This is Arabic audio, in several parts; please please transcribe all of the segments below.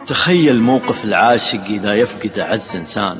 تخيل موقف العاشق إذا يفقد أعز إنسان.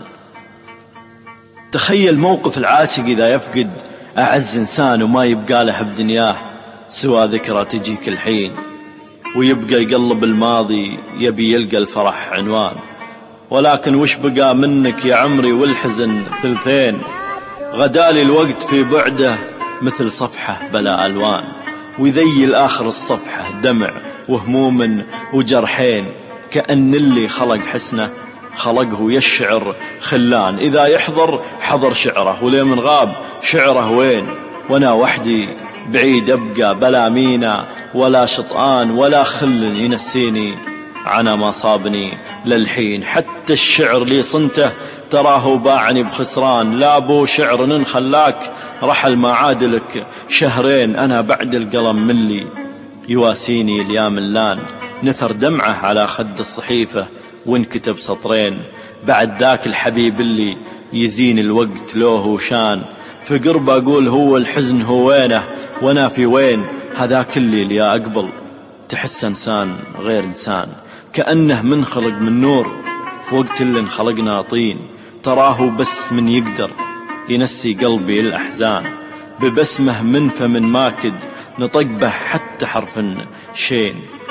تخيل موقف العاشق إذا يفقد أعز إنسان وما يبقى له بدنياه سوى ذكرى تجيك الحين، ويبقى يقلب الماضي يبي يلقى الفرح عنوان. ولكن وش بقى منك يا عمري والحزن ثلثين، غدالي الوقت في بعده مثل صفحة بلا ألوان، ويذيل آخر الصفحة دمع وهموم وجرحين، كأن اللي خلق حسنه خلقه يشعر خلان. إذا يحضر حضر شعره، ولمن غاب شعره وين؟ وانا وحدي بعيد أبقى بلا مينا ولا شطآن ولا خل ينسيني عنا ما صابني للحين. حتى الشعر لي صنته تراه باعني بخسران، لا بو شعر إن خلاك رحل ما عادلك شهرين. أنا بعد القلم من لي يواسيني اليام اللان، نثر دمعه على خد الصحيفة وانكتب سطرين. بعد ذاك الحبيب اللي يزين الوقت لوه وشان، في قرب أقول هو الحزن هو وينه وانا في وين. هذاك اللي يا أقبل تحس إنسان غير إنسان، كأنه منخلق من نور في وقت اللي انخلقنا طين. تراه بس من يقدر ينسي قلبي الأحزان، ببسمه من فمن ماكد نطق به حتى حرف شين.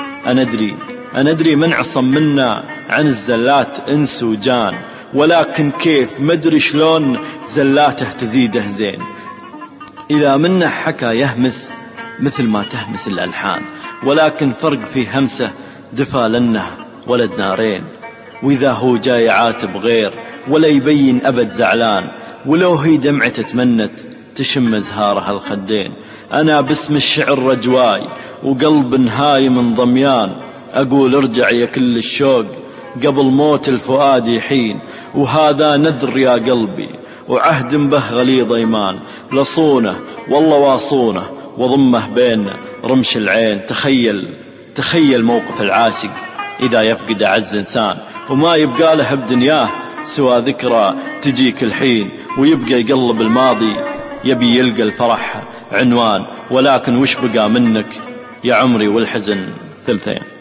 أنا أدري من عصم منا عن الزلات إنس وجان، ولكن كيف مدري شلون زلاته تزيده زين. إذا منا حكى يهمس مثل ما تهمس الألحان، ولكن فرق في همسه دفى لنه ولد نارين. وإذا هو جاي عاتب غير ولا يبين أبد زعلان، ولو هي دمعة تمنت تشم زهارها الخدين. أنا باسم الشعر رجواي وقلب نهاي من ضميان، أقول ارجع يا كل الشوق قبل موت الفؤاد يحين. وهذا نذر يا قلبي وعهد به غليظ ايمان، لصونه والله واصونه وضمه بين رمش العين. تخيل موقف العاشق إذا يفقد أعز إنسان، وما يبقى له بدنياه سوى ذكرى تجيك الحين، ويبقى يقلب الماضي يبي يلقى الفرح عنوان. ولكن وش بقى منك يا عمري والحزن ثلثين.